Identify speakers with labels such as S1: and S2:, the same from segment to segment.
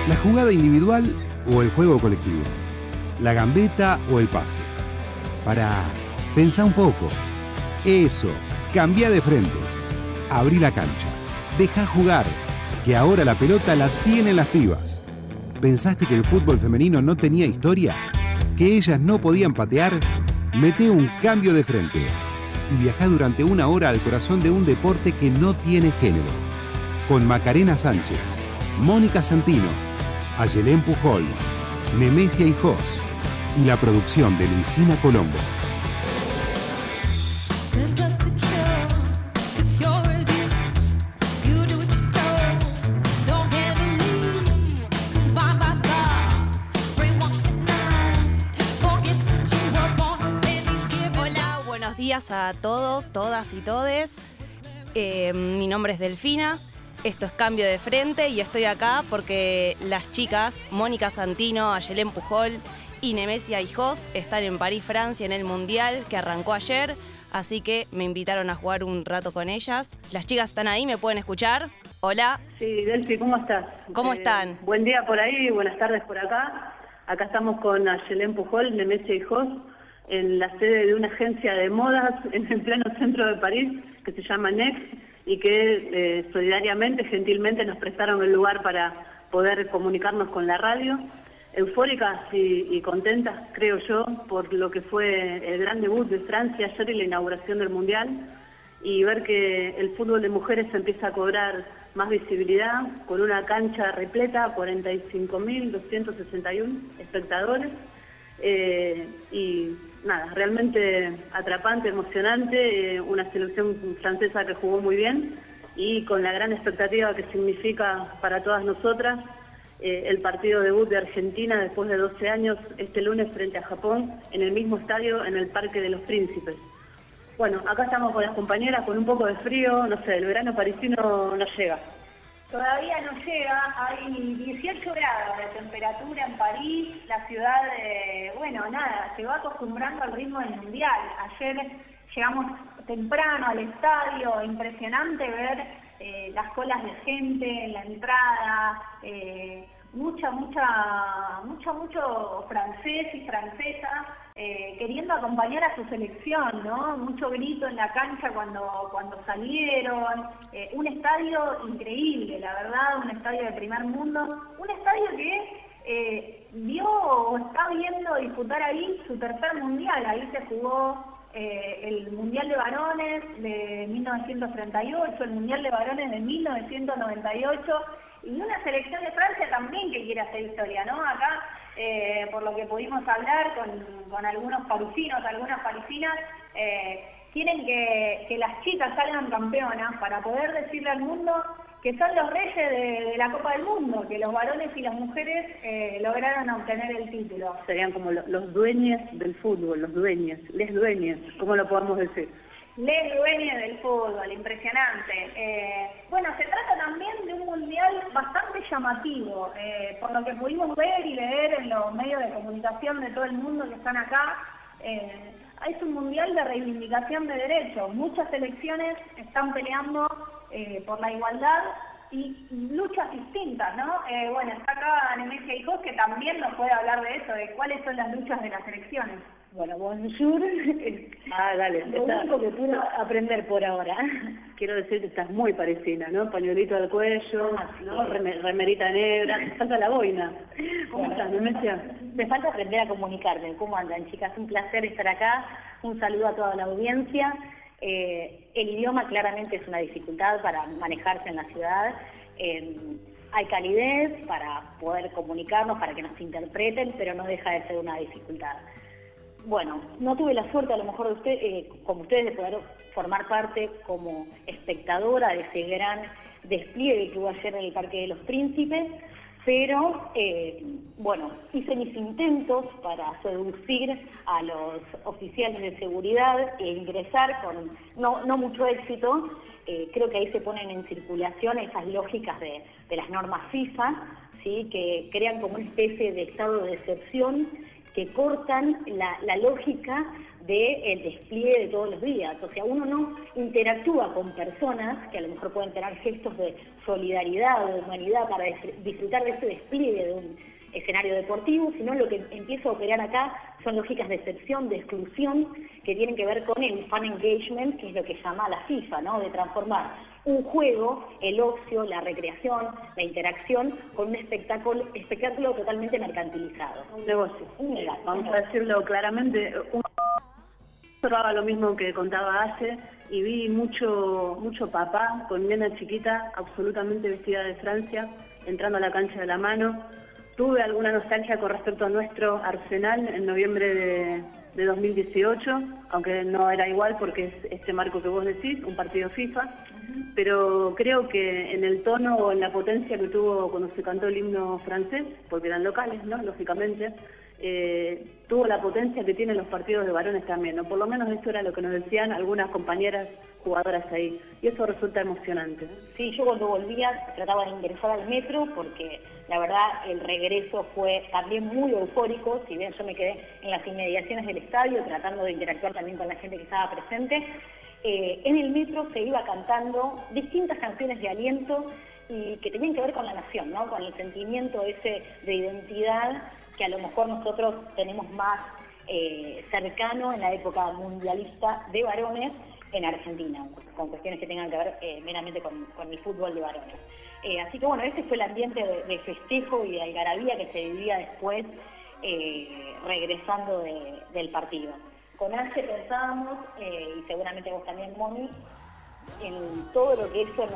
S1: ¿La jugada individual o el juego colectivo? ¿La gambeta o el pase? Pensá un poco. Eso, cambia de frente. Abrí la cancha. Dejá jugar, que ahora la pelota la tienen las pibas. ¿Pensaste que el fútbol femenino no tenía historia? ¿Que ellas no podían patear? Mete un cambio de frente y viajá durante una hora al corazón de un deporte que no tiene género. Con Macarena Sánchez, Mónica Santino, Ayelén Pujol, Nemesia Hijos y la producción de Luisina Colombo.
S2: A todos, todas y todes. Mi nombre es Delfina, esto es Cambio de Frente y estoy acá porque las chicas Mónica Santino, Ayelén Pujol y Nemesia Hijos están en París, Francia, en el Mundial que arrancó ayer, así que me invitaron a jugar un rato con ellas. Las chicas están ahí, ¿me pueden escuchar? Hola.
S3: Sí, Delfi, ¿cómo estás?
S2: ¿Cómo están?
S3: Buen día por ahí, buenas tardes por acá. Acá estamos con Ayelén Pujol, Nemesia Hijos, en la sede de una agencia de modas en el pleno centro de París que se llama Next y que solidariamente, gentilmente nos prestaron el lugar para poder comunicarnos con la radio. Eufóricas y contentas, creo yo, por lo que fue el gran debut de Francia ayer y la inauguración del Mundial, y ver que el fútbol de mujeres empieza a cobrar más visibilidad con una cancha repleta, 45.261 espectadores. Y nada, realmente atrapante, emocionante, una selección francesa que jugó muy bien y con la gran expectativa que significa para todas nosotras el partido debut de Argentina después de 12 años este lunes frente a Japón en el mismo estadio en el Parque de los Príncipes. Bueno, acá estamos con las compañeras con un poco de frío, no sé, el verano parisino no llega.
S4: Todavía no llega, hay 18 grados de temperatura en París, la ciudad, se va acostumbrando al ritmo del Mundial. Ayer llegamos temprano al estadio, impresionante ver las colas de gente en la entrada, mucho francés y francesa queriendo acompañar a su selección, ¿no? Mucho grito en la cancha cuando salieron, un estadio increíble, la verdad, un estadio de primer mundo, un estadio que vio o está viendo disputar ahí su tercer mundial. Ahí se jugó el Mundial de Varones de 1938, el Mundial de Varones de 1998, y una selección de Francia también que quiere hacer historia, ¿no? Acá, por lo que pudimos hablar con algunos parisinos, algunas parisinas, quieren que las chicas salgan campeonas para poder decirle al mundo que son los reyes de la Copa del Mundo, que los varones y las mujeres lograron obtener el título.
S3: Serían como los dueños del fútbol, les dueñas, ¿cómo lo podemos decir?
S4: Les dueños del fútbol, impresionante. Se trata también de un mundial bastante llamativo, por lo que pudimos ver y leer en los medios de comunicación de todo el mundo que están acá. Es un mundial de reivindicación de derechos. Muchas selecciones están peleando por la igualdad y luchas distintas, ¿no? Está acá Nemesia Hijos, que también nos puede hablar de eso, de cuáles son las luchas de las selecciones.
S3: Bueno, bonjour. Dale.
S4: Lo único que puedo aprender por ahora.
S3: Quiero decir que estás muy parisina, ¿no? Pañuelito al cuello, ¿no? Remerita negra, te falta la boina. ¿Cómo estás, Nemesia?
S5: Me falta aprender a comunicarme. ¿Cómo andan, chicas? Un placer estar acá. Un saludo a toda la audiencia. El idioma claramente es una dificultad para manejarse en la ciudad. Hay calidez para poder comunicarnos, para que nos interpreten, pero no deja de ser una dificultad. Bueno, no tuve la suerte a lo mejor de usted, como ustedes, de poder formar parte como espectadora de ese gran despliegue que hubo ayer en el Parque de los Príncipes, pero hice mis intentos para seducir a los oficiales de seguridad e ingresar con no mucho éxito. Creo que ahí se ponen en circulación esas lógicas de las normas FIFA, ¿sí? Que crean como una especie de estado de excepción, que cortan la lógica del despliegue de todos los días. O sea, uno no interactúa con personas que a lo mejor pueden tener gestos de solidaridad o de humanidad para disfrutar de ese despliegue de un escenario deportivo, sino lo que empieza a operar acá son lógicas de excepción, de exclusión, que tienen que ver con el fan engagement, que es lo que llama la FIFA, ¿no? De transformar un juego, el ocio, la recreación, la interacción, con un espectáculo totalmente mercantilizado.
S3: Un negocio.
S5: Un negocio.
S3: Vamos a decirlo claramente. Observaba lo mismo que contaba Aye y vi mucho papá con nena chiquita, absolutamente vestida de Francia, entrando a la cancha de la mano. Tuve alguna nostalgia con respecto a nuestro Arsenal en noviembre de 2018, aunque no era igual porque es este marco que vos decís, un partido FIFA, pero creo que en el tono o en la potencia que tuvo cuando se cantó el himno francés, porque eran locales, ¿no? Lógicamente, tuvo la potencia que tienen los partidos de varones también, ¿no? Por lo menos eso era lo que nos decían algunas compañeras jugadoras ahí, y eso resulta emocionante.
S5: Sí, yo cuando volvía trataba de ingresar al metro porque la verdad el regreso fue también muy eufórico, si bien yo me quedé en las inmediaciones del estadio tratando de interactuar también con la gente que estaba presente. En el metro se iba cantando distintas canciones de aliento y que tenían que ver con la nación, ¿no? Con el sentimiento ese de identidad que a lo mejor nosotros tenemos más cercano en la época mundialista de varones en Argentina, con cuestiones que tengan que ver meramente con el fútbol de varones. Así que bueno, ese fue el ambiente de festejo y de algarabía que se vivía después regresando del partido. Con Aye pensábamos, y seguramente vos también, Moni, en todo lo que eso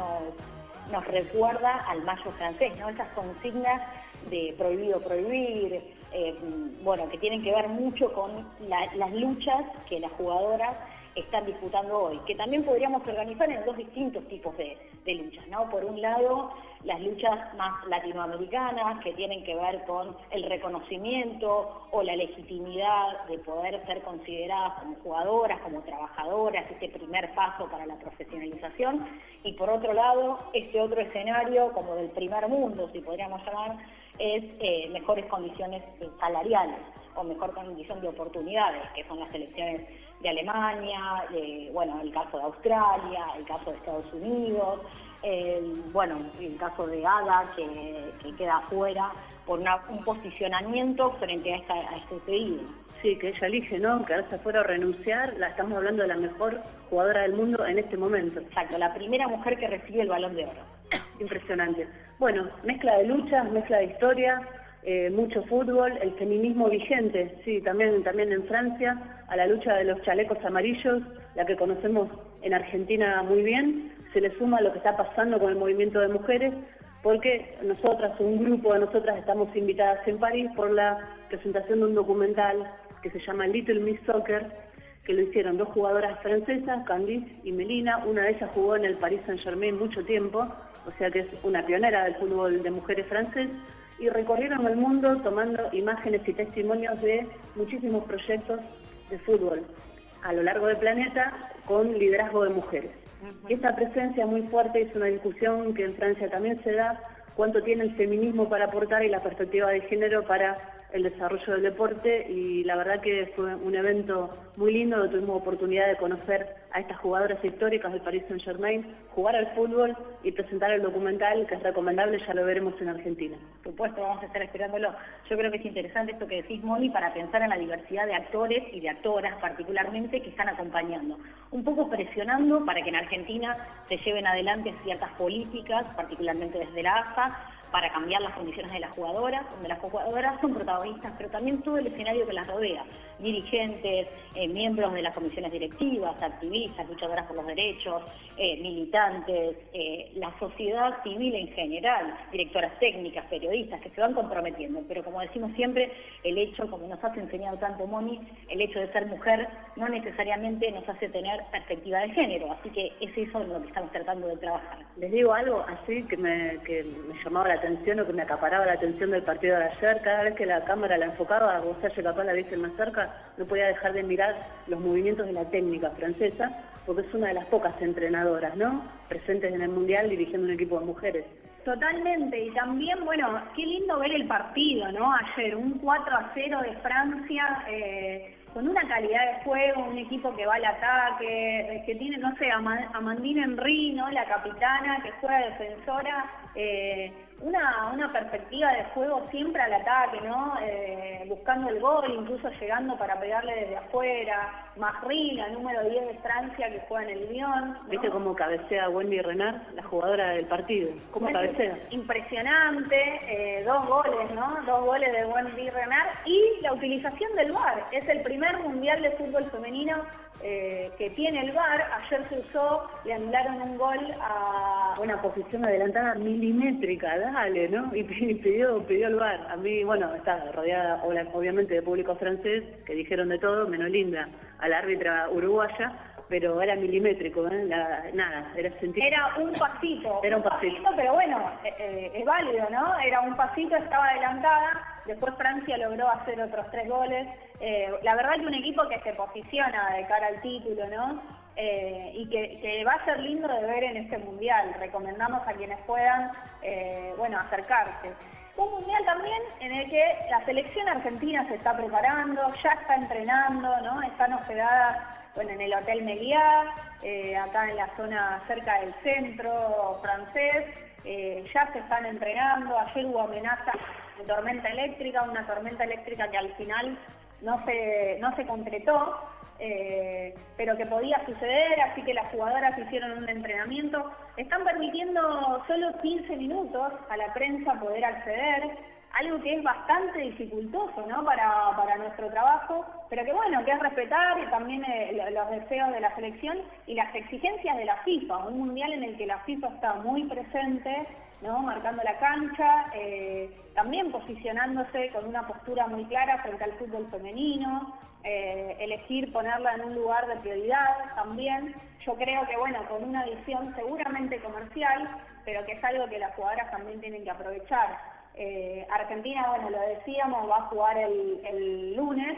S5: nos recuerda al mayo francés, ¿no? Esas consignas de prohibido prohibir, bueno, que tienen que ver mucho con las luchas que las jugadoras están disputando hoy, que también podríamos organizar en dos distintos tipos de luchas, ¿no? Por un lado, las luchas más latinoamericanas, que tienen que ver con el reconocimiento o la legitimidad de poder ser consideradas como jugadoras, como trabajadoras, este primer paso para la profesionalización, y por otro lado, este otro escenario, como del primer mundo, si podríamos llamar, es mejores condiciones salariales o mejor condición de oportunidades, que son las selecciones de Alemania, bueno, el caso de Australia, el caso de Estados Unidos, bueno, el caso de Ada, que queda afuera por un posicionamiento frente a este pedido.
S3: Sí, que ella elige, ¿no? Quedarse afuera o renunciar. Estamos hablando de la mejor jugadora del mundo en este momento.
S5: Exacto, la primera mujer que recibe el Balón de Oro.
S3: Impresionante. Bueno, mezcla de luchas, mezcla de historia, mucho fútbol, el feminismo vigente, sí, también en Francia, a la lucha de los chalecos amarillos, la que conocemos en Argentina muy bien, se le suma lo que está pasando con el movimiento de mujeres, porque nosotras, un grupo de nosotras, estamos invitadas en París por la presentación de un documental que se llama Little Miss Soccer, que lo hicieron dos jugadoras francesas, Candice y Melina. Una de ellas jugó en el Paris Saint-Germain mucho tiempo, o sea que es una pionera del fútbol de mujeres francés, y recorrieron el mundo tomando imágenes y testimonios de muchísimos proyectos de fútbol a lo largo del planeta con liderazgo de mujeres. Y esta presencia muy fuerte es una discusión que en Francia también se da, cuánto tiene el feminismo para aportar y la perspectiva de género para el desarrollo del deporte, y la verdad que fue un evento muy lindo donde tuvimos oportunidad de conocer a estas jugadoras históricas del Paris Saint-Germain, jugar al fútbol y presentar el documental, que es recomendable, ya lo veremos en Argentina.
S5: Por supuesto, vamos a estar esperándolo. Yo creo que es interesante esto que decís, Moni, para pensar en la diversidad de actores y de actoras particularmente que están acompañando, un poco presionando para que en Argentina se lleven adelante ciertas políticas, particularmente desde la AFA, para cambiar las condiciones de las jugadoras, donde las jugadoras son protagonistas, pero también todo el escenario que las rodea, dirigentes, miembros de las comisiones directivas, activistas, luchadoras por los derechos, militantes, la sociedad civil en general, directoras técnicas, periodistas, que se van comprometiendo. Pero como decimos siempre, el hecho, como nos has enseñado tanto, Moni, el hecho de ser mujer no necesariamente nos hace tener perspectiva de género, así que es eso en lo que estamos tratando de trabajar.
S3: Les digo algo así que me llamaba la atención o que me acaparaba la atención del partido de ayer. Cada vez que la cámara la enfocaba, o sea, capaz la viste más cerca, no podía dejar de mirar los movimientos de la técnica francesa, porque es una de las pocas entrenadoras, ¿no?, presentes en el Mundial dirigiendo un equipo de mujeres.
S4: Totalmente, y también, bueno, qué lindo ver el partido, ¿no? Ayer, un 4-0 de Francia, con una calidad de juego, un equipo que va al ataque, que tiene, no sé, a Mandina Henry, ¿no? La capitana, que juega defensora, una perspectiva de juego siempre al ataque, ¿no? Buscando el gol, incluso llegando para pegarle desde afuera. Masri, la número 10 de Francia, que juega en el Lyon, ¿no?
S3: ¿Viste cómo cabecea Wendy Renard, la jugadora del partido? ¿Cómo cabecea?
S4: Impresionante, 2 goles, ¿no? 2 goles de Wendy Renard y la utilización del VAR. Es el primer mundial de fútbol femenino que tiene el VAR. Ayer se usó, le anularon un gol a...
S3: Una posición adelantada milimétrica, dale, ¿no? Y pidió el VAR. A mí, bueno, estaba rodeada obviamente de público francés, que dijeron de todo, menos linda a la árbitra uruguaya, pero era milimétrico, nada, era sentir...
S4: Era un pasito.
S3: Era un pasito.
S4: Pero bueno, es válido, ¿no? Era un pasito, estaba adelantada, después Francia logró hacer otros 3 goles. La verdad que un equipo que se posiciona de cara al título, ¿no? Y que va a ser lindo de ver en este mundial. Recomendamos a quienes puedan, acercarse. Un mundial también en el que la selección argentina se está preparando, ya está entrenando, ¿no? Están hospedadas, en el Hotel Meliá, acá en la zona cerca del centro francés. Ya se están entrenando. Ayer hubo amenaza de tormenta eléctrica, una tormenta eléctrica que al final no se concretó, pero que podía suceder, así que las jugadoras hicieron un entrenamiento. Están permitiendo solo 15 minutos a la prensa poder acceder, algo que es bastante dificultoso, ¿no? para nuestro trabajo, pero que que es respetar y también los deseos de la selección y las exigencias de la FIFA, un mundial en el que la FIFA está muy presente, ¿no? Marcando la cancha, también posicionándose con una postura muy clara frente al fútbol femenino, elegir ponerla en un lugar de prioridad también. Yo creo que con una visión seguramente comercial, pero que es algo que las jugadoras también tienen que aprovechar. Argentina, lo decíamos, va a jugar el lunes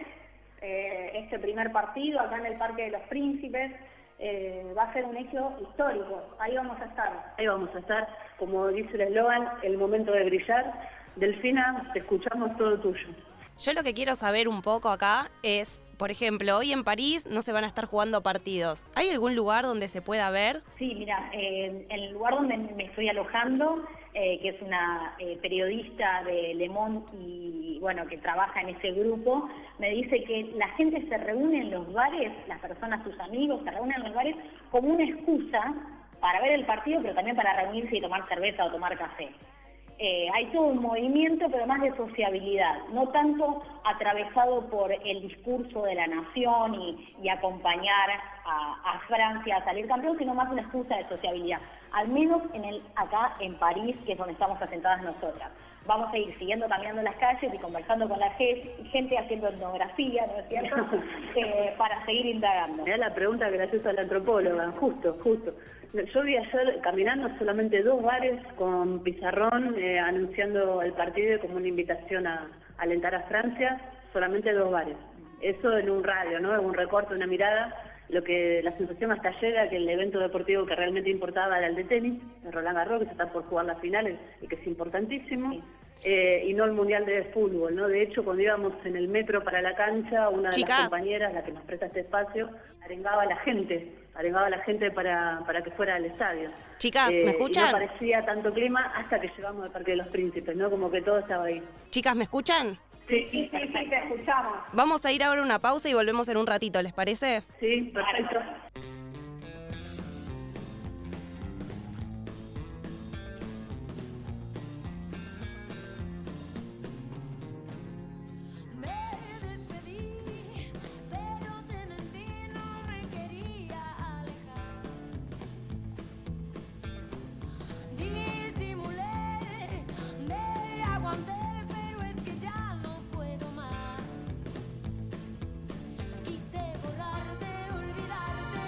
S4: este primer partido acá en el Parque de los Príncipes. Va a ser un hecho histórico, ahí vamos a estar.
S3: Ahí vamos a estar, como dice el eslogan, el momento de brillar. Delfina, te escuchamos, todo tuyo.
S2: Yo lo que quiero saber un poco acá es, por ejemplo, hoy en París no se van a estar jugando partidos. ¿Hay algún lugar donde se pueda ver?
S5: Sí, mira, el lugar donde me estoy alojando, que es una periodista de Le Monde y que trabaja en ese grupo, me dice que la gente se reúne en los bares, las personas, sus amigos, se reúnen en los bares como una excusa para ver el partido, pero también para reunirse y tomar cerveza o tomar café. Hay todo un movimiento, pero más de sociabilidad, no tanto atravesado por el discurso de la nación y acompañar a Francia a salir campeón, sino más una excusa de sociabilidad, al menos acá en París, que es donde estamos asentadas nosotras. Vamos a ir siguiendo caminando las calles y conversando con la gente, haciendo etnografía, ¿no es cierto?, para seguir indagando.
S3: Mirá la pregunta que le haces a la antropóloga, justo. Yo vi ayer caminando solamente 2 bares con pizarrón anunciando el partido como una invitación a alentar a Francia, solamente 2 bares. Eso en un radio, ¿no? En un recorte, una mirada. Lo que la sensación hasta llega que el evento deportivo que realmente importaba era el de tenis, de Roland Garros, que se está por jugar las finales y que es importantísimo, y no el mundial de fútbol, ¿no? De hecho, cuando íbamos en el metro para la cancha, una de las compañeras, la que nos presta este espacio, arengaba a la gente para que fuera al estadio.
S2: Chicas, ¿me escuchan?
S3: Y no parecía tanto clima hasta que llegamos al Parque de los Príncipes, ¿no? Como que todo estaba ahí.
S2: Chicas, ¿me escuchan?
S4: Sí, te escuchamos.
S2: Vamos a ir ahora a una pausa y volvemos en un ratito, ¿les parece?
S3: Sí, perfecto.
S6: Quise borrarte, olvidarte.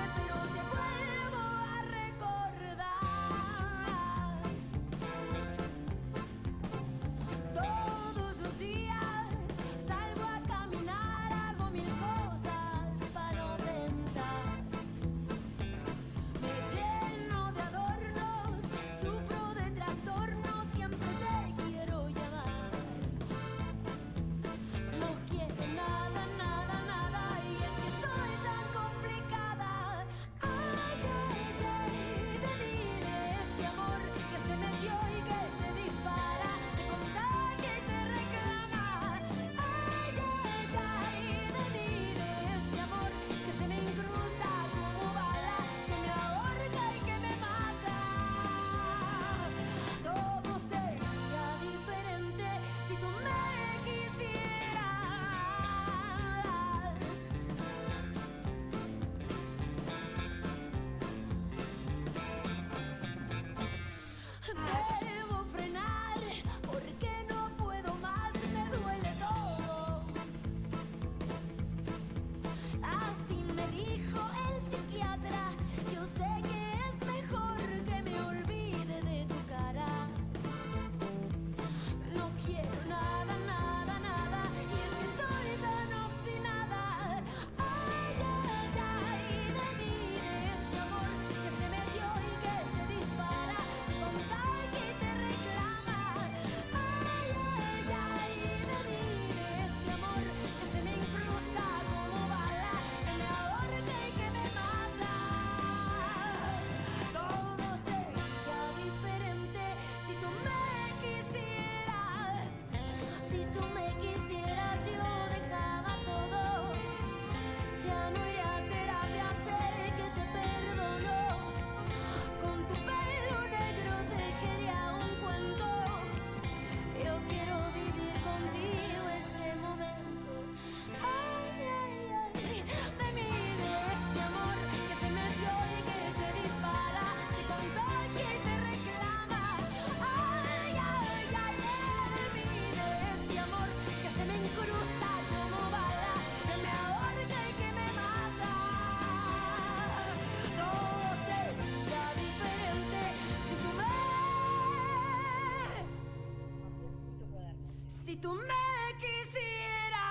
S6: Si tú me quisieras.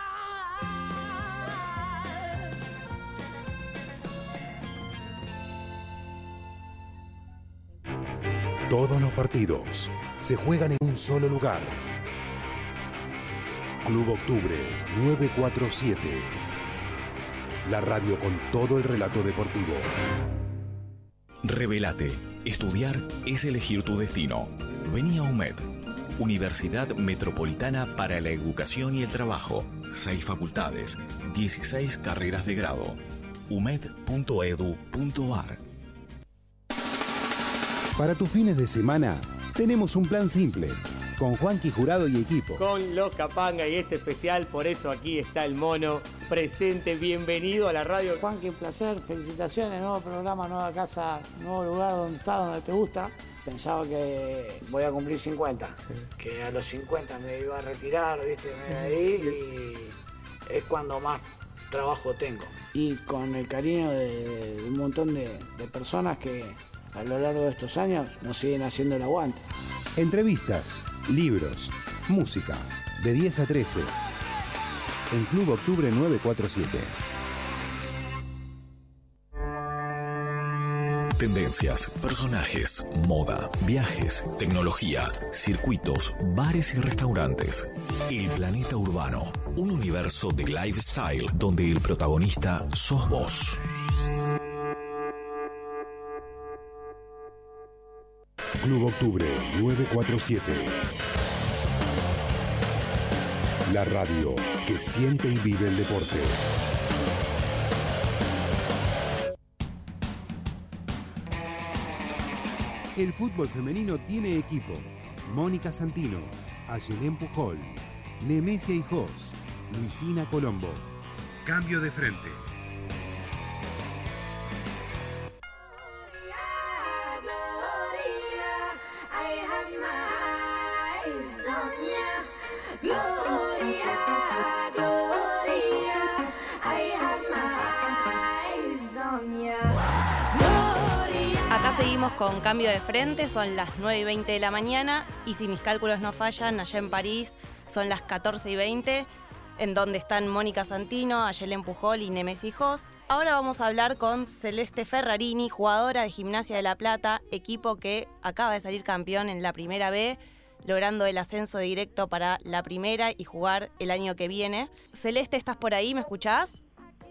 S1: Todos los partidos se juegan en un solo lugar. Club Octubre 947. La radio con todo el relato deportivo.
S7: Revelate. Estudiar es elegir tu destino. Vení a UMED, Universidad Metropolitana para la Educación y el Trabajo. 6 facultades, 16 carreras de grado. umed.edu.ar.
S1: Para tus fines de semana, tenemos un plan simple. Con Juanqui Jurado y equipo.
S8: Con los Capanga y este especial, por eso aquí está el mono presente. Bienvenido a la radio.
S9: Juanqui, un placer, felicitaciones, nuevo programa, nueva casa, nuevo lugar donde estás, donde te gusta. Pensaba que voy a cumplir 50, sí. Que a los 50 me iba a retirar, viste, me iba a ir y es cuando más trabajo tengo. Y con el cariño de un montón de personas que a lo largo de estos años nos siguen haciendo el aguante.
S1: Entrevistas, libros, música, de 10 a 13. En Club Octubre 947.
S7: Tendencias, personajes, moda, viajes, tecnología, circuitos, bares y restaurantes. El Planeta Urbano, un universo de lifestyle donde el protagonista sos vos.
S1: Club Octubre 947. La radio que siente y vive el deporte. El fútbol femenino tiene equipo. Mónica Santino, Ayelén Pujol, Nemesia Hijos, Luisina Colombo. Cambio de frente.
S2: Acá seguimos con Cambio de Frente, son las 9:20 de la mañana y si mis cálculos no fallan, allá en París son las 14:20, en donde están Mónica Santino, Ayelén Pujol y Nemesia Hijos. Ahora vamos a hablar con Celeste Ferrarini, jugadora de Gimnasia de La Plata, equipo que acaba de salir campeón en la Primera B, logrando el ascenso directo para la Primera y jugar el año que viene. Celeste, ¿estás por ahí? ¿Me escuchás?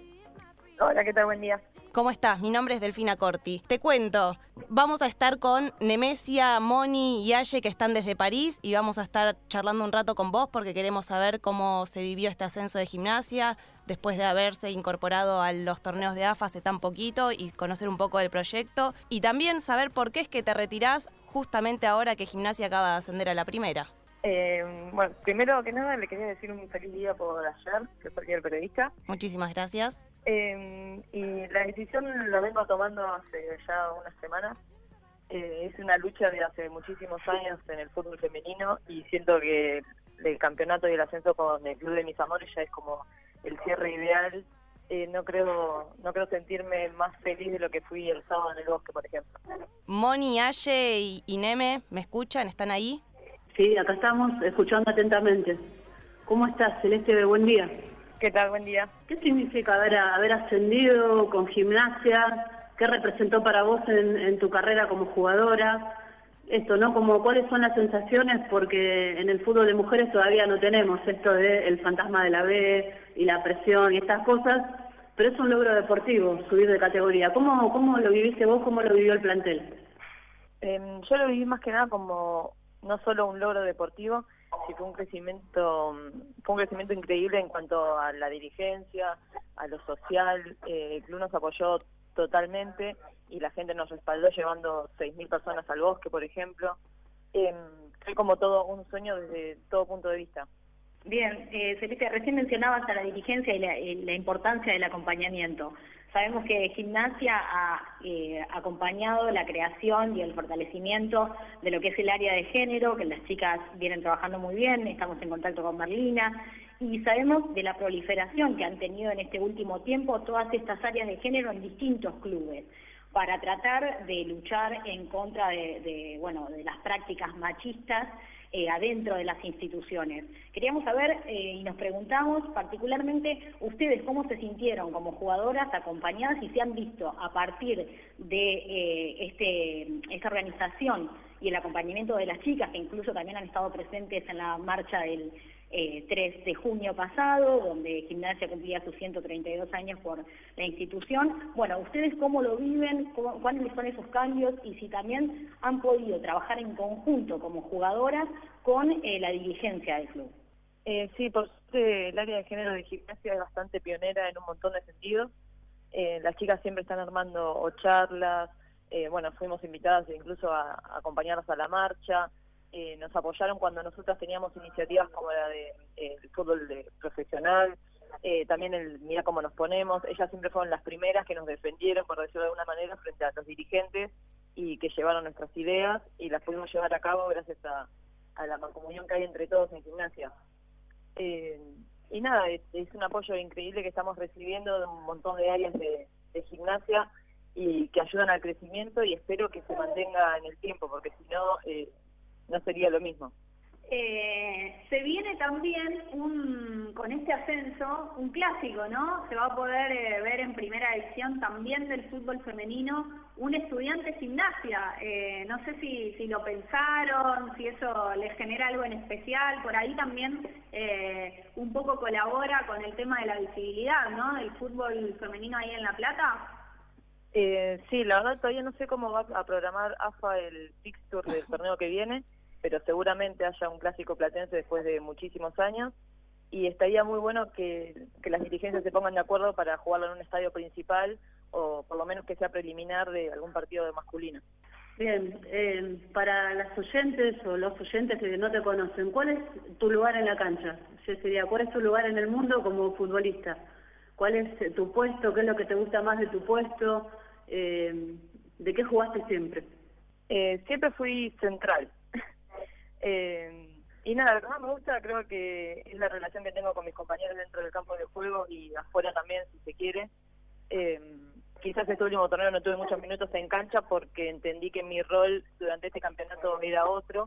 S10: Hola, ¿qué tal? Buen día.
S2: ¿Cómo estás? Mi nombre es Delfina Corti. Te cuento, vamos a estar con Nemesia, Moni y Aye, que están desde París, y vamos a estar charlando un rato con vos porque queremos saber cómo se vivió este ascenso de Gimnasia después de haberse incorporado a los torneos de AFA hace tan poquito y conocer un poco del proyecto. Y también saber por qué es que te retirás justamente ahora que Gimnasia acaba de ascender a la Primera.
S10: Bueno, primero que nada le quería decir un feliz día por ayer, que fue el día del periodista.
S2: Muchísimas gracias.
S10: Y la decisión la vengo tomando hace ya unas semanas. Es una lucha de hace muchísimos años en el fútbol femenino y siento que el campeonato y el ascenso con el club de mis amores ya es como el cierre ideal. No creo sentirme más feliz de lo que fui el sábado en el Bosque, por ejemplo.
S2: Moni, Aye y Neme, ¿me escuchan? ¿Están ahí?
S3: Sí, acá estamos escuchando atentamente. ¿Cómo estás, Celeste? Buen día.
S10: ¿Qué tal? Buen día.
S3: ¿Qué significa haber ascendido con Gimnasia? ¿Qué representó para vos en tu carrera como jugadora? Esto, ¿no? Como, ¿cuáles son las sensaciones? Porque en el fútbol de mujeres todavía no tenemos esto de el fantasma de la B y la presión y estas cosas, pero es un logro deportivo subir de categoría. ¿Cómo lo viviste vos? ¿Cómo lo vivió el plantel?
S10: Yo lo viví más que nada como no solo un logro deportivo, sino fue un crecimiento increíble en cuanto a la dirigencia, a lo social. El club nos apoyó totalmente y la gente nos respaldó llevando 6.000 personas al Bosque, por ejemplo. Fue como todo un sueño desde todo punto de vista.
S5: Bien, Celeste, recién mencionabas a la dirigencia y la importancia del acompañamiento. Sabemos que Gimnasia ha acompañado la creación y el fortalecimiento de lo que es el área de género, que las chicas vienen trabajando muy bien, estamos en contacto con Marlina, y sabemos de la proliferación que han tenido en este último tiempo todas estas áreas de género en distintos clubes, para tratar de luchar en contra de las prácticas machistas adentro de las instituciones. Queríamos saber y nos preguntamos particularmente ustedes cómo se sintieron como jugadoras acompañadas y se han visto a partir de esta organización y el acompañamiento de las chicas, que incluso también han estado presentes en la marcha del 3 de junio pasado, donde Gimnasia cumplía sus 132 años por la institución. Bueno, ¿ustedes cómo lo viven? ¿Cuáles son esos cambios? Y si también han podido trabajar en conjunto como jugadoras con la dirigencia del club.
S10: Sí, por suerte el área de género de Gimnasia es bastante pionera en un montón de sentidos. Las chicas siempre están armando charlas, bueno, fuimos invitadas incluso a acompañarlas a la marcha. Nos apoyaron cuando nosotras teníamos iniciativas como la de el fútbol profesional, también el Mira cómo nos ponemos. Ellas siempre fueron las primeras que nos defendieron, por decirlo de alguna manera, frente a los dirigentes y que llevaron nuestras ideas y las pudimos llevar a cabo gracias a la mancomunión que hay entre todos en Gimnasia. Y nada, es un apoyo increíble que estamos recibiendo de un montón de áreas de Gimnasia y que ayudan al crecimiento, y espero que se mantenga en el tiempo, porque si no, no sería lo mismo.
S4: Se viene también con este ascenso un clásico, ¿no? Se va a poder ver en primera edición también del fútbol femenino un Estudiantes Gimnasia. No sé si lo pensaron, si eso les genera algo en especial. Por ahí también un poco colabora con el tema de la visibilidad, ¿no? Del fútbol femenino ahí en La Plata.
S10: Sí, la verdad todavía no sé cómo va a programar AFA el fixture del torneo que viene, pero seguramente haya un clásico platense después de muchísimos años, y estaría muy bueno que las dirigencias se pongan de acuerdo para jugarlo en un estadio principal, o por lo menos que sea preliminar de algún partido de masculino.
S3: Bien, para las oyentes o los oyentes que no te conocen, ¿cuál es tu lugar en la cancha? Yo sería, ¿cuál es tu lugar en el mundo como futbolista? ¿Cuál es tu puesto? ¿Qué es lo que te gusta más de tu puesto? ¿De qué jugaste siempre?
S10: Siempre fui central. Y nada, lo que más me gusta creo que es la relación que tengo con mis compañeros dentro del campo de juego y afuera también, si se quiere. Quizás este último torneo no tuve muchos minutos en cancha porque entendí que mi rol durante este campeonato era otro.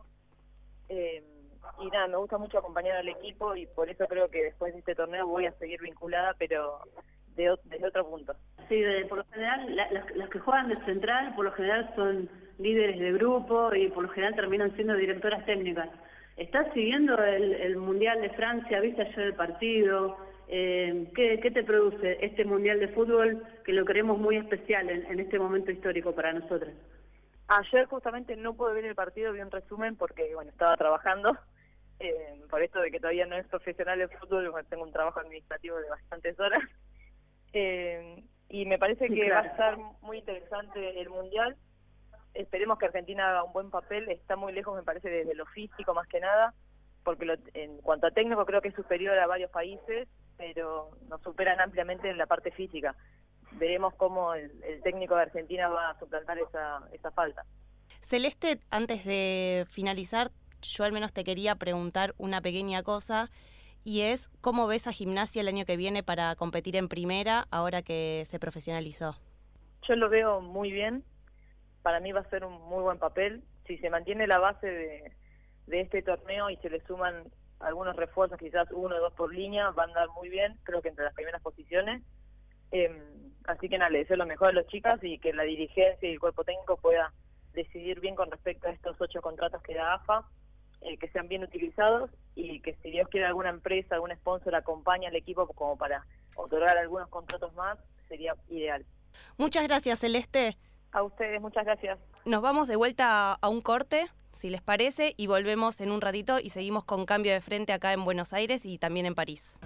S10: Y nada, me gusta mucho acompañar al equipo y por eso creo que después de este torneo voy a seguir vinculada, pero desde otro punto.
S3: Sí, por lo general, las que juegan de central, por lo general son líderes de grupo y por lo general terminan siendo directoras técnicas. ¿Estás siguiendo el Mundial de Francia? ¿Viste ayer el partido? ¿Qué te produce este Mundial de Fútbol que lo queremos muy especial en este momento histórico para nosotros?
S10: Ayer justamente no pude ver el partido, vi un resumen porque bueno, estaba trabajando, por esto de que todavía no es profesional el fútbol, bueno, tengo un trabajo administrativo de bastantes horas. Y me parece que va a estar muy interesante el Mundial. Esperemos que Argentina haga un buen papel. Está muy lejos, me parece, desde lo físico más que nada, porque en cuanto a técnico creo que es superior a varios países, pero nos superan ampliamente en la parte física. Veremos cómo el técnico de Argentina va a suplantar esa falta.
S2: Celeste, antes de finalizar, yo al menos te quería preguntar una pequeña cosa, y es ¿cómo ves a Gimnasia el año que viene para competir en primera ahora que se profesionalizó?
S10: Yo lo veo muy bien. Para mí va a ser un muy buen papel. Si se mantiene la base de este torneo y se le suman algunos refuerzos, quizás 1 o 2 por línea, van a andar muy bien, creo que entre las primeras posiciones. Así que nada, le deseo lo mejor a los chicas y que la dirigencia y el cuerpo técnico pueda decidir bien con respecto a estos 8 contratos que da AFA, que sean bien utilizados y que si Dios quiere alguna empresa, algún sponsor acompañe al equipo como para otorgar algunos contratos más, sería ideal.
S2: Muchas gracias, Celeste.
S10: A ustedes, muchas gracias.
S2: Nos vamos de vuelta a un corte, si les parece, y volvemos en un ratito y seguimos con Cambio de Frente acá en Buenos Aires y también en París.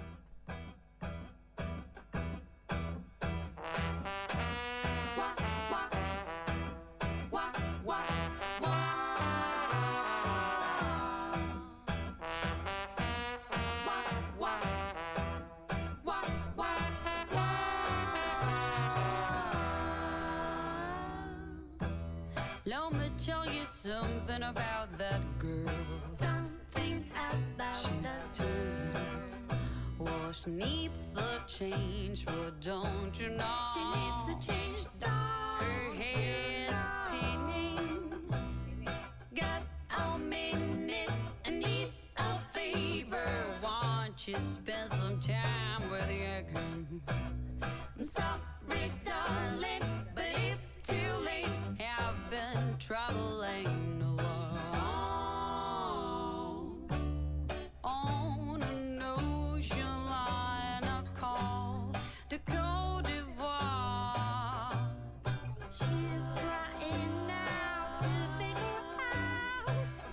S6: Let me tell you something about that girl. Something about she's turning. Well, she needs a change, well, don't you know? She needs a change, dog. Her head's spinning. Got a minute and you spend some time with your girl. I'm sorry, darling, but it's too late. I've been traveling alone on an ocean liner called the Côte d'Ivoire. She's trying now to figure out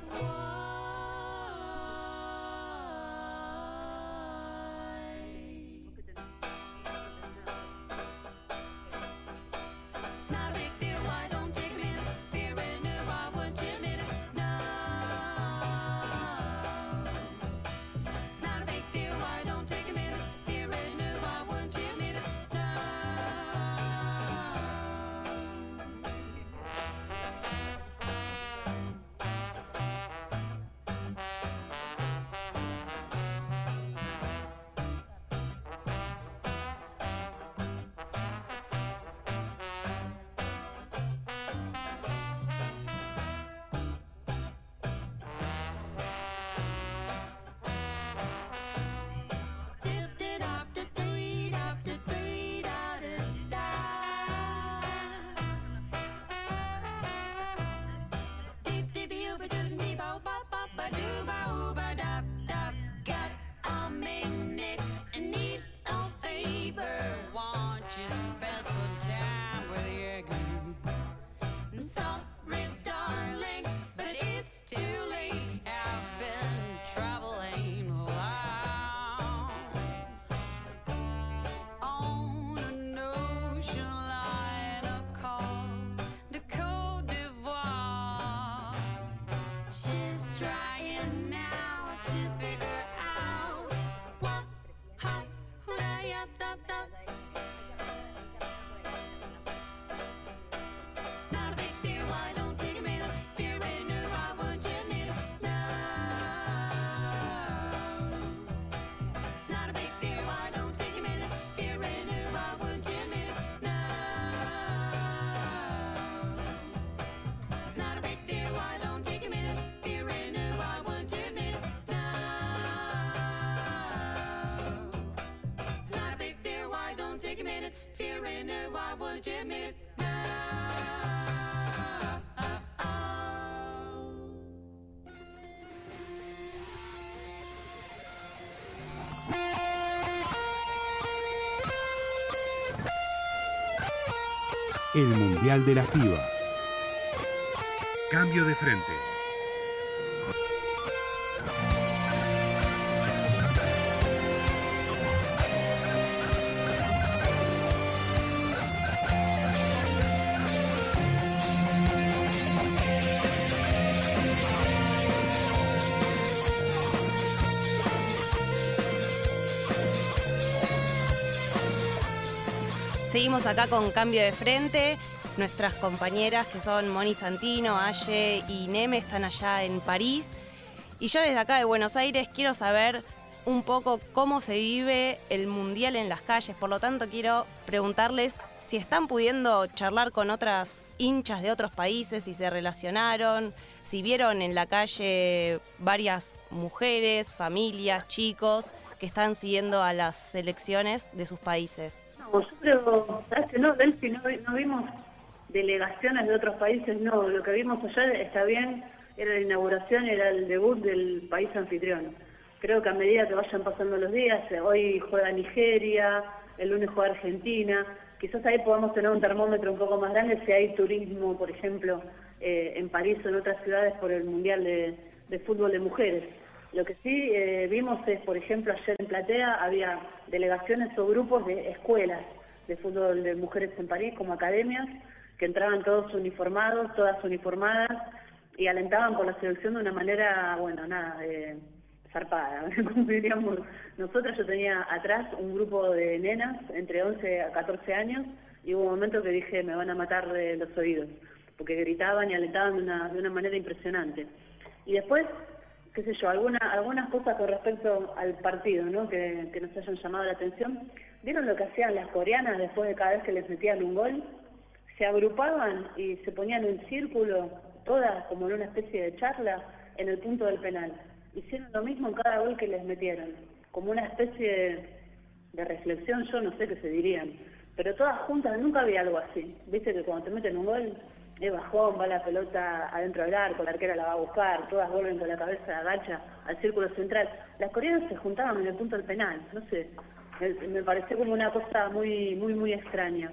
S6: it's not a big deal, why don't take a minute? Fearing if I would you admit it? No. It's not a big deal, why don't take a minute? Fearing if I would you admit it? No. Dip did up the three up the three da da da. Deep dip you ba doo dee ba ba ba ba doo ba oo ba da da. Got a magnet and need a favor. Want you spend some time with your girl? I'm sorry, darling, but it's too late. I've been traveling around on an ocean liner called the Côte d'Ivoire. She's trying now to figure out what, how, who da ya da da. It's not a big deal, why don't take a minute? Fearing if I would you admit it? No. It's not a big deal, why don't take a minute? Fearing if I would you admit it? No. It's not a big deal, why don't take a minute? Fearing if I would you admit it? No. It's not a big deal, why don't take a minute? Fearing if I would you admit it? No.
S1: El Mundial de las Pibas. Cambio de frente.
S2: Seguimos acá con Cambio de Frente. Nuestras compañeras que son Moni Santino, Aye y Neme están allá en París. Y yo desde acá de Buenos Aires quiero saber un poco cómo se vive el Mundial en las calles. Por lo tanto, quiero preguntarles si están pudiendo charlar con otras hinchas de otros países, si se relacionaron, si vieron en la calle varias mujeres, familias, chicos que están siguiendo a las selecciones de sus países.
S3: No, yo creo, ¿sabes que no, Delphi? No vimos delegaciones de otros países, no. Lo que vimos allá está bien, era la inauguración, era el debut del país anfitrión. Creo que a medida que vayan pasando los días, hoy juega Nigeria, el lunes juega Argentina, quizás ahí podamos tener un termómetro un poco más grande si hay turismo, por ejemplo, en París o en otras ciudades por el Mundial de Fútbol de Mujeres. Lo que sí vimos es, por ejemplo, ayer en Platea había delegaciones o grupos de escuelas de fútbol de mujeres en París, como academias, que entraban todos uniformados, todas uniformadas, y alentaban por la selección de una manera, bueno, nada, zarpada, como diríamos nosotros. Yo tenía atrás un grupo de nenas entre 11 a 14 años, y hubo un momento que dije, me van a matar los oídos, porque gritaban y alentaban de una manera impresionante. Y después, qué sé yo, algunas cosas con respecto al partido, ¿no? que nos hayan llamado la atención. ¿Vieron lo que hacían las coreanas después de cada vez que les metían un gol? Se agrupaban y se ponían en círculo, todas como en una especie de charla, en el punto del penal. Hicieron lo mismo en cada gol que les metieron. como una especie de reflexión, yo no sé qué se dirían, pero todas juntas, nunca había algo así. Viste que cuando te meten un gol, es bajón, va la pelota adentro del arco, la arquera la va a buscar, todas vuelven con la cabeza agacha al círculo central. Las coreanas se juntaban en el punto del penal, no sé, me pareció como una cosa muy extraña.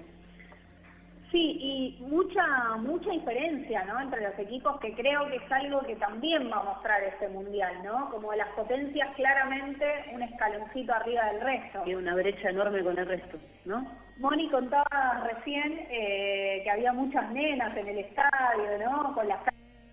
S4: Sí, y mucha diferencia, ¿no?, entre los equipos, que creo que es algo que también va a mostrar este mundial, ¿no? Como las potencias claramente un escaloncito arriba del resto.
S3: Y una brecha enorme con el resto, ¿no?
S4: Moni contaba recién que había muchas nenas en el estadio, ¿no? Con las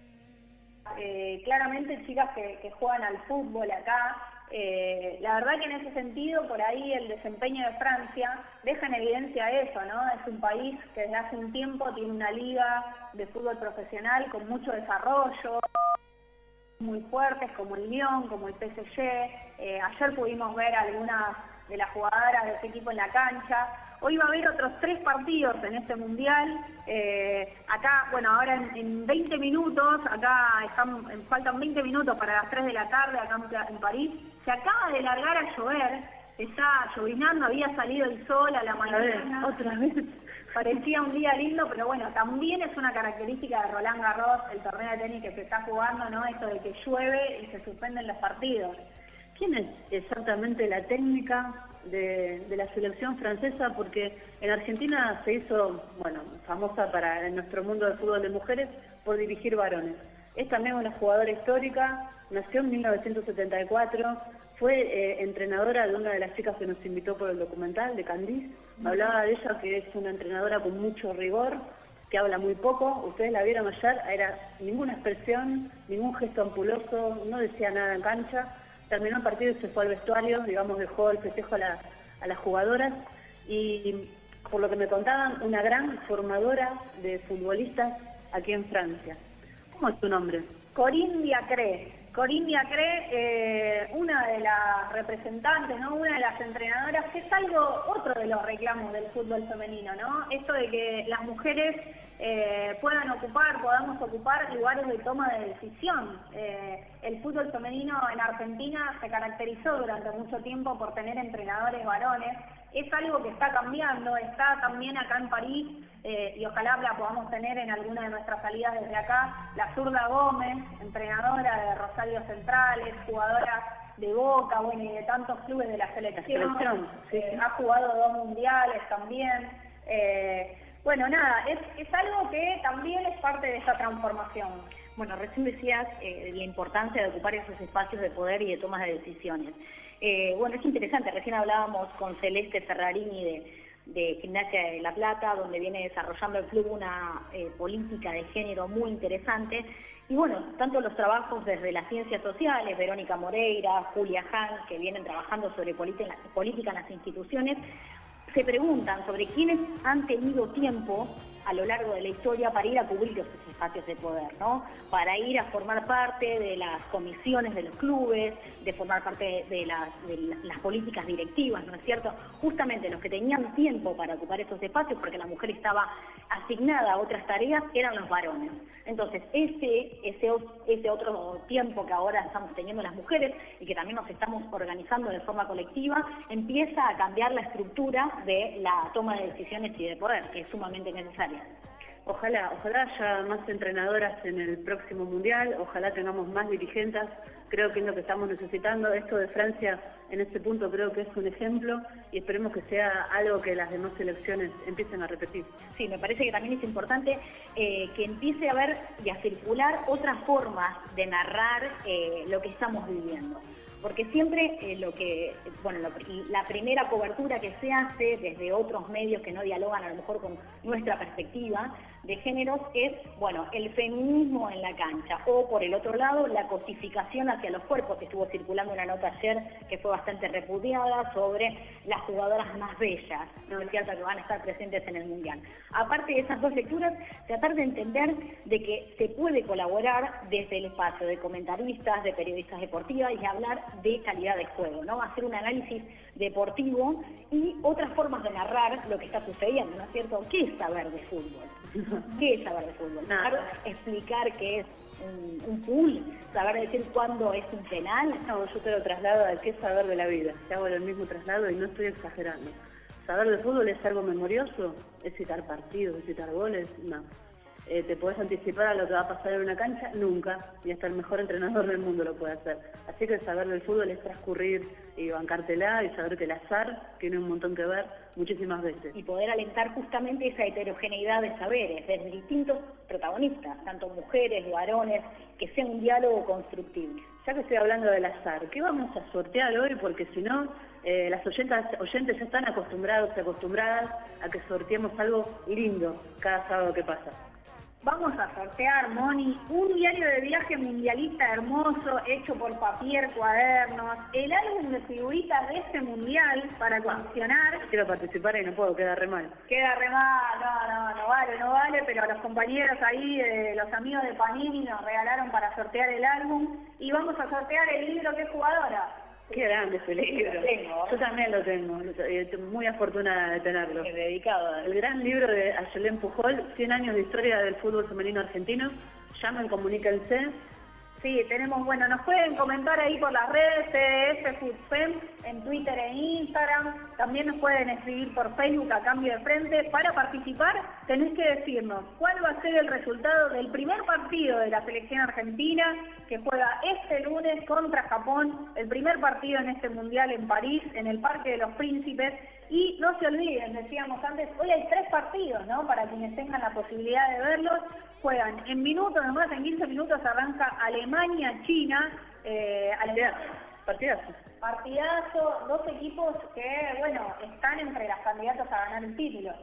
S4: claramente chicas que juegan al fútbol acá. La verdad que en ese sentido, por ahí el desempeño de Francia deja en evidencia eso, ¿no? Es un país que desde hace un tiempo tiene una liga de fútbol profesional con mucho desarrollo, muy fuertes, como el Lyon, como el PSG. Ayer pudimos ver algunas de las jugadoras de ese equipo en la cancha. Hoy va a haber otros 3 partidos en este mundial. Acá, bueno, ahora en 20 minutos, faltan 20 minutos para las 3 de la tarde acá en París. Se acaba de largar a llover, está llovinando, había salido el sol a la mañana.
S3: Otra vez.
S4: Parecía un día lindo, pero bueno, también es una característica de Roland Garros, el torneo de tenis que se está jugando, ¿no? Esto de que llueve y se suspenden los partidos.
S3: ¿Quién es exactamente la técnica de la selección francesa? Porque en Argentina se hizo, famosa en nuestro mundo del fútbol de mujeres por dirigir varones. Es también una jugadora histórica, nació en 1974, fue entrenadora de una de las chicas que nos invitó por el documental, de Candice. Hablaba de ella que es una entrenadora con mucho rigor, que habla muy poco. Ustedes la vieron ayer, era ninguna expresión, ningún gesto ampuloso, no decía nada en cancha. Terminó el partido y se fue al vestuario, dejó el festejo a las jugadoras, y por lo que me contaban, una gran formadora de futbolistas aquí en Francia. ¿Cómo es tu nombre?
S4: Corinne Diacre. Corinne Diacre, una de las representantes, ¿no?, una de las entrenadoras, que es otro de los reclamos del fútbol femenino, ¿no? Esto de que las mujeres podamos ocupar lugares de toma de decisión. El fútbol femenino en Argentina se caracterizó durante mucho tiempo por tener entrenadores varones. Es algo que está cambiando, está también acá en París, y ojalá la podamos tener en alguna de nuestras salidas desde acá. La Zurda Gómez, entrenadora de Rosario Centrales, jugadora de Boca, y de tantos clubes de la selección.
S3: Sí.
S4: Ha jugado 2 mundiales también. Es algo que también es parte de esa transformación.
S5: Bueno, recién decías la importancia de ocupar esos espacios de poder y de tomas de decisiones. Es interesante, recién hablábamos con Celeste Ferrarini de Gimnasia de La Plata, donde viene desarrollando el club una política de género muy interesante. Y tanto los trabajos desde las ciencias sociales, Verónica Moreira, Julia Hahn, que vienen trabajando sobre política en las instituciones, se preguntan sobre quiénes han tenido tiempo a lo largo de la historia para ir a cubrir esos espacios de poder, ¿no? Para ir a formar parte de las comisiones de los clubes, de formar parte de las políticas directivas, ¿no es cierto? Justamente los que tenían tiempo para ocupar esos espacios, porque la mujer estaba asignada a otras tareas, eran los varones. Entonces, ese otro tiempo que ahora estamos teniendo las mujeres y que también nos estamos organizando de forma colectiva, empieza a cambiar la estructura de la toma de decisiones y de poder, que es sumamente necesaria.
S3: Ojalá haya más entrenadoras en el próximo mundial, ojalá tengamos más dirigentes, creo que es lo que estamos necesitando. Esto de Francia en este punto creo que es un ejemplo y esperemos que sea algo que las demás selecciones empiecen a repetir.
S5: Sí, me parece que también es importante que empiece a haber y a circular otras formas de narrar lo que estamos viviendo. Porque siempre la primera cobertura que se hace desde otros medios que no dialogan a lo mejor con nuestra perspectiva de géneros es, el feminismo en la cancha, o por el otro lado, la cosificación hacia los cuerpos. Estuvo circulando una nota ayer que fue bastante repudiada sobre las jugadoras más bellas, ¿no es cierto?, que van a estar presentes en el Mundial. Aparte de esas dos lecturas, tratar de entender de que se puede colaborar desde el espacio de comentaristas, de periodistas deportivas y hablar de calidad de juego, ¿no? Hacer un análisis deportivo y otras formas de narrar lo que está sucediendo, ¿no es cierto? ¿Qué es saber de fútbol? ¿Qué es saber de fútbol?
S3: Nada.
S5: Explicar qué es un pool, saber decir cuándo es un penal.
S3: No, yo te lo traslado al que es saber de la vida. Te hago el mismo traslado y no estoy exagerando. Saber de fútbol es algo memorioso, es citar partidos, es citar goles, no. ¿Te podés anticipar a lo que va a pasar en una cancha? Nunca, y hasta el mejor entrenador del mundo lo puede hacer. Así que el saber del fútbol es transcurrir y bancártela y saber que el azar tiene un montón que ver muchísimas veces.
S5: Y poder alentar justamente esa heterogeneidad de saberes, desde distintos protagonistas, tanto mujeres, varones, que sea un diálogo constructivo.
S3: Ya que estoy hablando del azar, ¿qué vamos a sortear hoy? Porque si no, las oyentes ya están acostumbrados y acostumbradas a que sorteemos algo lindo cada sábado que pasa.
S4: Vamos a sortear, Moni, un diario de viaje mundialista hermoso, hecho por Papier Cuadernos, el álbum de figuritas de este mundial para coleccionar.
S3: Quiero participar y no puedo, queda re mal.
S4: Queda re mal, no vale, pero los compañeros ahí, los amigos de Panini nos regalaron para sortear el álbum y vamos a sortear el libro que es Jugadora.
S3: Qué grande ese libro. Yo también lo tengo, estoy muy afortunada de tenerlo.
S5: Es dedicado.
S3: El gran libro de Ayelén Pujol, 100 años de historia del fútbol femenino argentino. Llamen, comuníquense.
S4: Sí, nos pueden comentar ahí por las redes, CDF FUTFEM, en Twitter e Instagram. También nos pueden escribir por Facebook a Cambio de Frente. Para participar tenés que decirnos cuál va a ser el resultado del primer partido de la selección argentina que juega este lunes contra Japón, el primer partido en este mundial en París, en el Parque de los Príncipes. Y no se olviden, decíamos antes, hoy hay 3 partidos, ¿no? Para quienes tengan la posibilidad de verlos. Juegan en minutos, nomás en 15 minutos arranca Alemania-China. Partidazo, 2 equipos que, están entre las candidatas a ganar el título.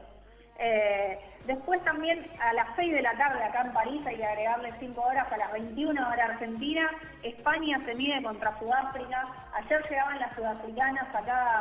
S4: Después también a las 6 de la tarde acá en París, hay que agregarle 5 horas, a las 21 horas Argentina, España se mide contra Sudáfrica. Ayer llegaban las sudafricanas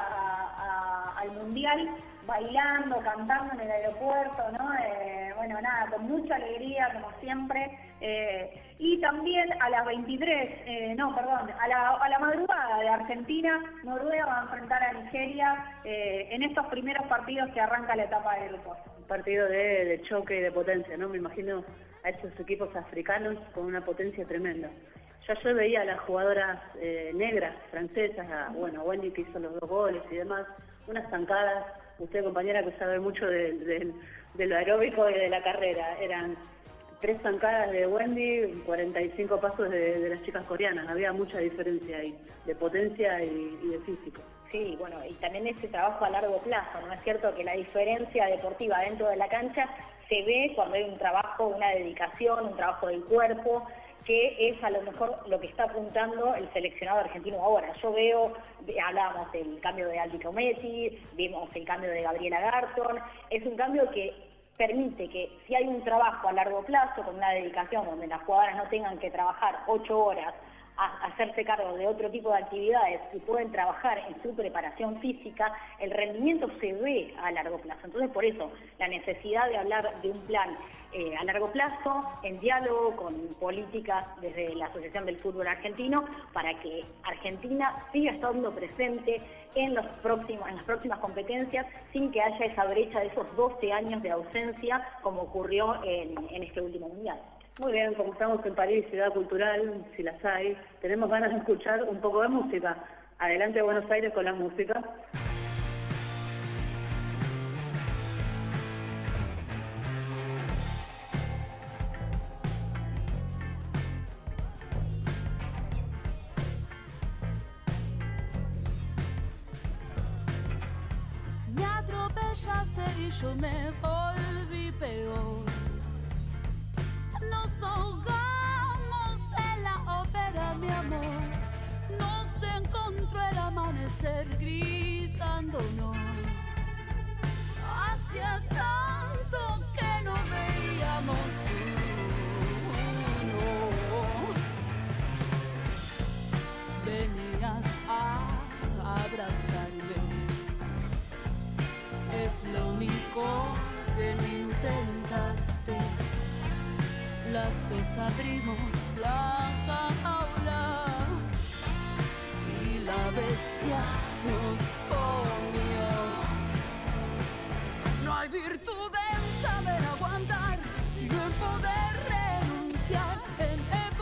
S4: acá al Mundial, bailando, cantando en el aeropuerto, ¿no? Con mucha alegría, como siempre. Y también a las 23, a la madrugada de Argentina, Noruega va a enfrentar a Nigeria en estos primeros partidos que arranca la etapa de grupos.
S3: Un partido de choque y de potencia, ¿no? Me imagino a esos equipos africanos con una potencia tremenda. Yo veía a las jugadoras negras, francesas, Wendy que hizo los 2 goles y demás, unas zancadas. Usted, compañera, que sabe mucho de lo aeróbico y de la carrera, eran 3 zancadas de Wendy, 45 pasos de las chicas coreanas. Había mucha diferencia ahí, de potencia y de físico.
S5: Sí, y también ese trabajo a largo plazo, ¿no es cierto? Que la diferencia deportiva dentro de la cancha se ve cuando hay un trabajo, una dedicación, un trabajo del cuerpo, que es a lo mejor lo que está apuntando el seleccionado argentino ahora. Yo veo, hablábamos del cambio de Aldi Chometti, vimos el cambio de Gabriela Garton, es un cambio que permite que si hay un trabajo a largo plazo, con una dedicación donde las jugadoras no tengan que trabajar 8 horas, a hacerse cargo de otro tipo de actividades y pueden trabajar en su preparación física, el rendimiento se ve a largo plazo. Entonces, por eso, la necesidad de hablar de un plan a largo plazo, en diálogo con políticas desde la Asociación del Fútbol Argentino, para que Argentina siga estando presente en las próximas competencias, sin que haya esa brecha de esos 12 años de ausencia, como ocurrió en este último mundial.
S3: Muy bien, como estamos en París, ciudad cultural, si las hay, tenemos ganas de escuchar un poco de música. Adelante, Buenos Aires, con la música.
S6: Me atropellaste y yo me volví peor. Nos ahogamos en la ópera, mi amor. Nos encontró el amanecer gritándonos. Hacía tanto que no veíamos uno. Venías a abrazarme. Es lo único que no intentaste. Las dos abrimos la jaula y la bestia nos comió. No hay virtud en saber aguantar, sino en poder renunciar, en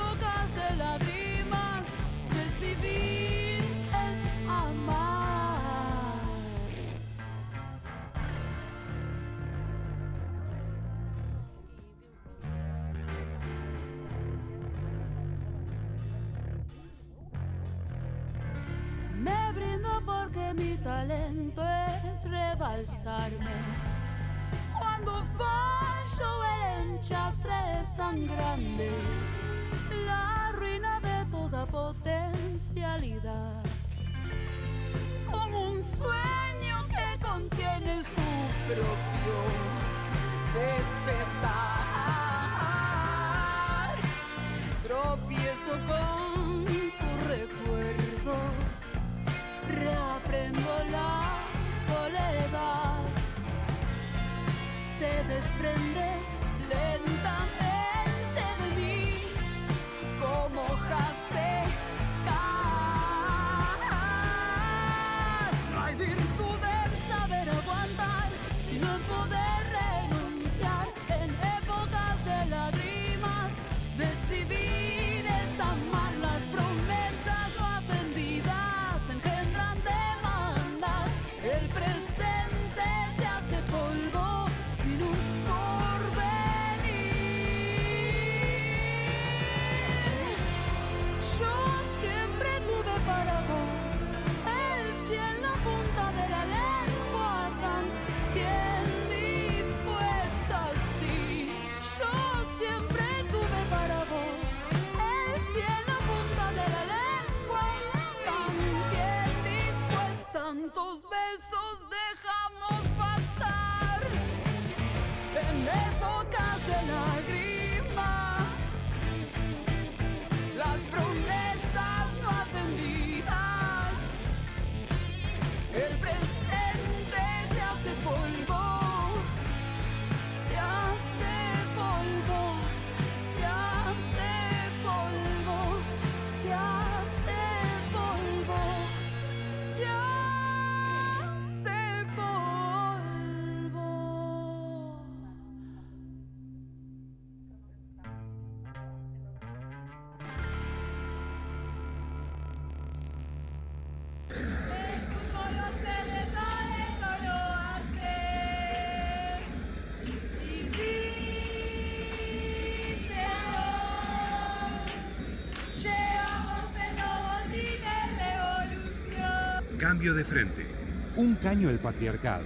S6: mi talento es rebalsarme. Cuando fallo el enchastre es tan grande, la ruina de toda potencialidad. Como un sueño que contiene su propio despertar. Tropiezo con tu recuerdo, reaprendo la soledad. Te desprendes lentamente de mí, como hojas secas. No hay virtud en saber aguantar, sino en poder renunciar. En épocas de lágrimas, decidir es amar. Las promesas no atendidas engendran demandas. El presente se hace polvo sin un porvenir. Yo siempre tuve para vos el cielo en la punta de la lengua, tan bien dispuesta, sí. Yo siempre tuve para vos el cielo en la punta de la lengua, tan bien dispuesta. Tantos besos dejamos pasar en épocas de lágrimas, las promesas no atendidas. El presente se hace polvo, se hace polvo, se hace polvo, se hace polvo, se hace polvo.
S1: Cambio de frente. Un caño al patriarcado.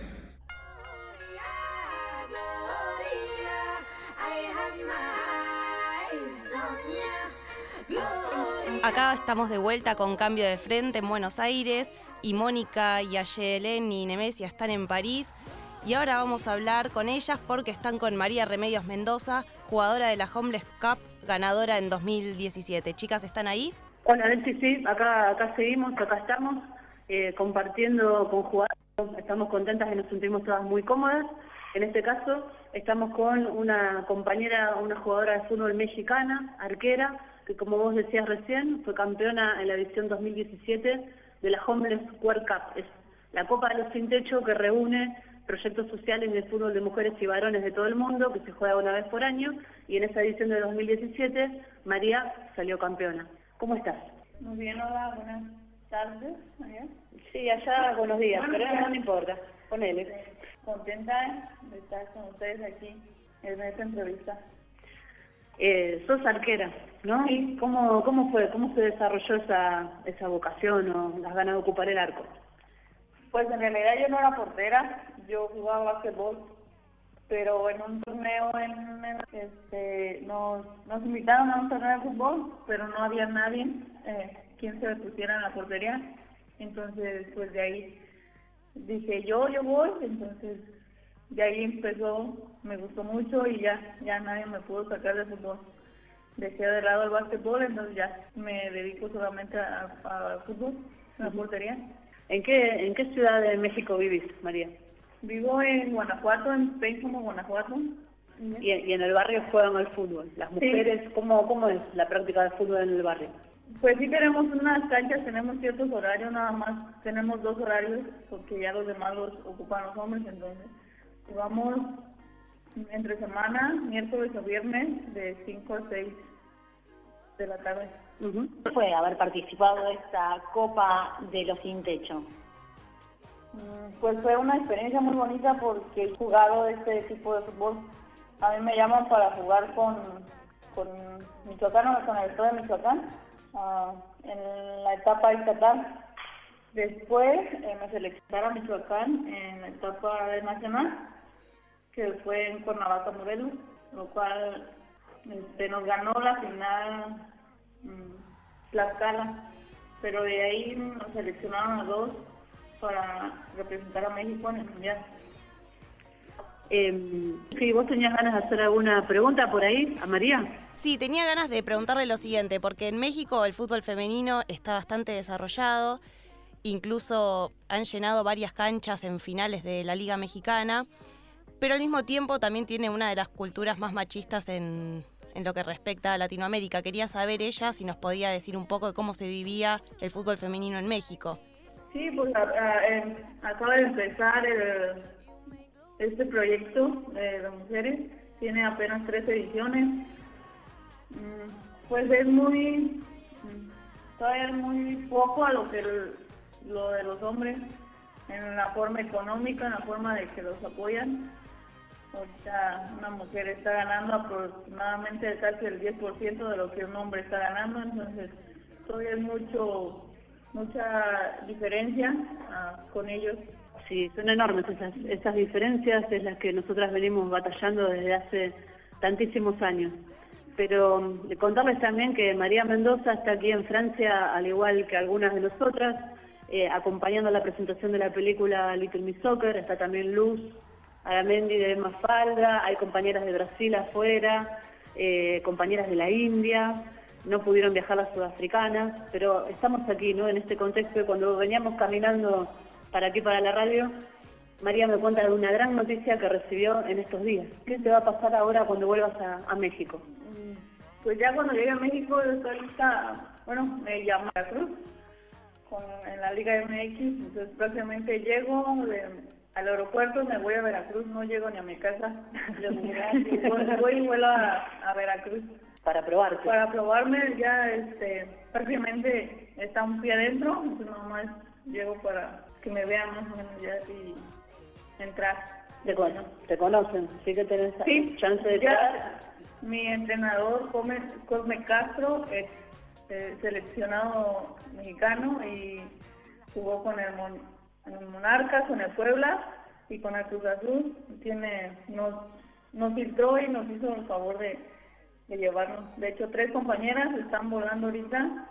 S2: Acá estamos de vuelta con Cambio de Frente en Buenos Aires y Mónica y Ayelen y Nemesia están en París y ahora vamos a hablar con ellas porque están con María Remedios Mendoza, jugadora de la Homeless Cup, ganadora en 2017. Chicas, ¿están ahí?
S3: Hola, Nancy, sí, acá seguimos, acá estamos compartiendo con jugadores. Estamos contentas y nos sentimos todas muy cómodas. En este caso, estamos con una compañera, una jugadora de fútbol mexicana, arquera, que como vos decías recién, fue campeona en la edición 2017 de la Homeless World Cup. Es la Copa de los Sin Techo que reúne proyectos sociales de fútbol de mujeres y varones de todo el mundo, que se juega una vez por año, y en esa edición de 2017, María salió campeona. ¿Cómo estás?
S10: Muy bien, hola, buenas tardes. María.
S3: Sí, allá buenos días, pero no importa, ponele.
S10: Contenta de estar con ustedes aquí en esta entrevista.
S3: Sos arquera, ¿no?
S10: Sí.
S3: ¿Cómo fue? ¿Cómo se desarrolló esa vocación o las ganas de ocupar el arco?
S10: Pues en realidad yo no era portera, yo jugaba básquetbol, pero en un torneo nos invitaron a un torneo de fútbol, pero no había nadie quien se pusiera en la portería. Entonces, pues de ahí dije yo voy, entonces de ahí empezó, me gustó mucho y ya nadie me pudo sacar de fútbol. Dejé de lado el básquetbol, entonces ya me dedico solamente a fútbol, a la portería.
S3: ¿En qué ciudad de México vivís, María?
S10: Vivo en Guanajuato, en Pénjamo, Guanajuato.
S3: ¿Y en el barrio juegan al fútbol? ¿Las mujeres, sí. ¿Cómo es la práctica del fútbol en el barrio?
S10: Pues sí tenemos unas canchas, tenemos ciertos horarios, nada más tenemos 2 horarios, porque ya los demás los ocupan los hombres, entonces jugamos entre semana, miércoles o viernes, de 5 a 6 de la tarde.
S5: ¿Qué fue haber participado de esta Copa de los Sin Techo?
S10: Pues fue una experiencia muy bonita porque he jugado este tipo de fútbol. A mí me llaman para jugar con Michoacán, con el estado de Michoacán, en la etapa estatal.
S11: Después me seleccionaron a Michoacán en la etapa de nacional, que fue en Cuernavaca, Morelos, lo cual nos ganó la final Tlaxcala, pero de ahí nos seleccionaron a 2 para representar a México en el Mundial.
S3: Si vos tenías ganas de hacer alguna pregunta por ahí a María.
S2: Sí, tenía ganas de preguntarle lo siguiente, porque en México el fútbol femenino está bastante desarrollado, incluso han llenado varias canchas en finales de la Liga Mexicana, pero al mismo tiempo también tiene una de las culturas más machistas en lo que respecta a Latinoamérica. Quería saber ella si nos podía decir un poco de cómo se vivía el fútbol femenino en México.
S11: Sí, pues acaba de empezar este proyecto de mujeres, tiene apenas 3 ediciones, pues es todavía es muy poco a lo de los hombres, en la forma económica, en la forma de que los apoyan. Ahorita una mujer está ganando aproximadamente casi el 10% de lo que un hombre está ganando, entonces todavía hay mucha diferencia con ellos.
S3: Sí, son enormes esas diferencias, es las que nosotras venimos batallando desde hace tantísimos años. Pero contarles también que María Mendoza está aquí en Francia, al igual que algunas de nosotras, acompañando la presentación de la película Little Miss Soccer. Está también Luz Aramendi de Mafalda, hay compañeras de Brasil afuera, compañeras de la India, no pudieron viajar las sudafricanas, pero estamos aquí, ¿no? En este contexto, cuando veníamos caminando para aquí, para la radio, María me cuenta de una gran noticia que recibió en estos días. ¿Qué te va a pasar ahora cuando vuelvas a México?
S11: Pues ya cuando llegue a México, yo estoy lista, me llama a Cruz en la Liga MX, entonces próximamente llego al aeropuerto, me voy a Veracruz, no llego ni a mi casa, voy y vuelo a Veracruz.
S3: Para probarte.
S11: Para probarme, ya prácticamente está un pie adentro, entonces nomás llego para que me vean más o menos ya y entrar.
S3: Te conocen, sí que tenés chance de entrar.
S11: Mi entrenador, Cosme Castro, es seleccionado mexicano y jugó con el Monarcas, con el Puebla y con el Cruz Azul. Nos filtró y nos hizo el favor de llevarnos. De hecho, 3 compañeras están volando ahorita